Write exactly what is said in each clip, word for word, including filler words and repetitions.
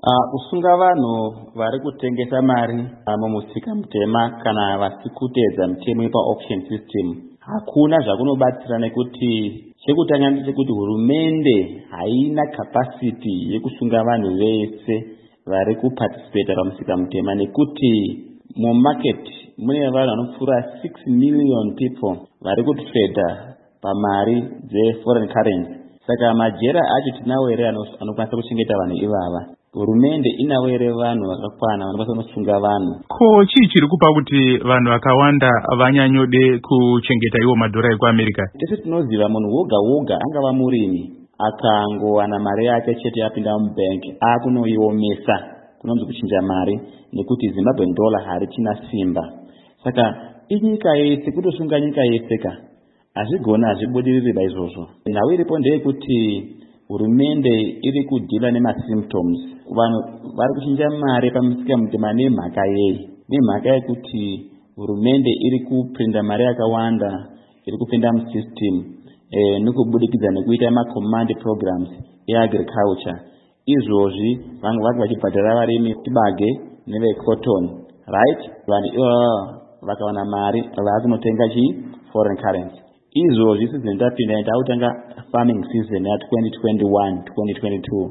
Uh, kusunga vanhu vari kutengesa mari uh, mumusika mutema kana vasi kuteedza mutemo yepa-auction system hakuna zvakunobatsira, nekuti chekutanga ndechekuti hurumende haina capacity yekusunga vanhu vese vari kuparticipata pamusika mutema, nekuti mumarket mune vanhu vanopfuura six million people vari kutreda pamari dzeforeign currency. Saka majera acho tinawo here anokwanisa kuchengeta vanhu ivava. Hurumende inawo here vanhu vakakwana vanokwanisa kusunga vanhu. Ko chii chiri kupa kuti vanhu vakawanda vanyanyode kuchengeta iwo madhora ekuAmerica? Tese tinoziva munhu woga woga, angava murimi, akangowana mari yake chete yapinda mubank akunoiomesa, kunonzi kuchinja mari, nekuti Zimbabwe dollar harichina simba. Saka inyika yese, kutosunga nyika yese ka hazvigona, hazvibudiriri paizvozvo. Nhau iripo ndeyekuti hurumende iri kudhila nemasymptoms. Vanhu vari kuchinja mari pamusika mutema nemhaka yei? Nemhaka yekuti hurumende iri kuprinda mari yakawanda, iri kupinda musystem eh, nekubudikidza nekuita ma-command programs eagriculture. Izvozvi vanhu vari vachibhadhara varimi chibage nevecotton, right? Vanhu uh, vakawana mari vakunotenga chi foreign currency. Izvozvi season tapinda tautanga farming season ya twenty twenty-one twenty twenty-two,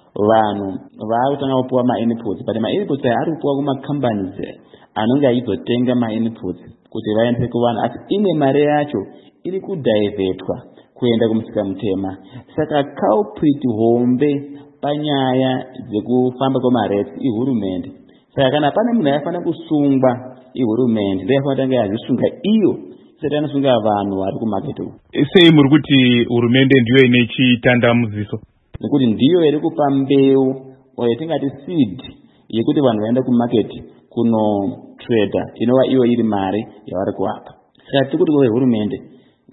vanhu vakutanga kupuwa ma-inputs, but ma-inputs aya ari kupuwa kuma-companies anonge aizotenga ma-inputs kuti vaendese kuvanhu, asi ine mari yacho iri kudhaivetwa kuenda kumusika mutema. Saka culprit hombe panyaya dzekufamba kwemarates ihurumende. Saka kana pane munhu aifanira kusungwa ihurumende, ndoyafanira tanga yazvisunga iyo isati anosunga vanhu vari kumarket. Sei muri kuti hurumende ndiyo ine chitandamuziso? Nekuti ndiyo iri kupa mbeu oyo tingati seed yekuti vanhu vaende kumarket kuno trader, inova iyo iri mari yavari kuapa. Saka tiri kuti hurumende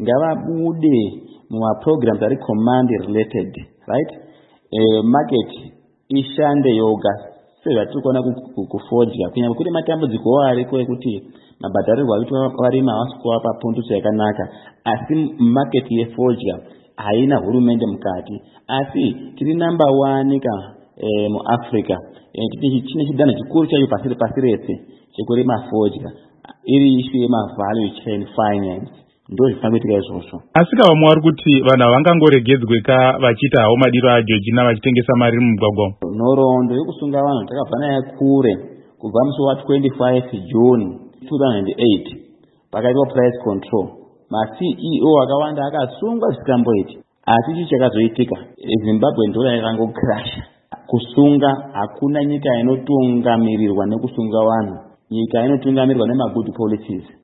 ngavabude muma programs ari command related, right? Eh, market ishande yoga sezvatiri kuona kufodya, kunyanya kuti matambudziko ariko ekuti mabhadharirwo aitwa varimi havasi kuvapa pundutso yakanaka, asi market yefodya haina hurumende mukati. Asi tiri number one ka eh, muAfrica, eh, chine chidanho chikuru chacho pasi pasi rese chekurima fodya, iri ishu yema-value chain finance. Ndo zvifanira kuitika izvozvo. Asi kava mwauri kuti vanhu havangangoregedzwe ka vachiita hawo madiro aJoji vachitengesa mari mumugwagwa? Nhoroondo yokusunga vanhu takabva nayo kure kubva musi wa twenty-five June two thousand eight, pakaitwa price control. Ma-C E O akawanda akasungwa zvikamboiti, asi chii chakazoitika? Zimbabwe dollar yakangokrasha. Kusunga hakuna nyika inotungamirirwa nekusunga vanhu, nyika inotungamirirwa nema good policies.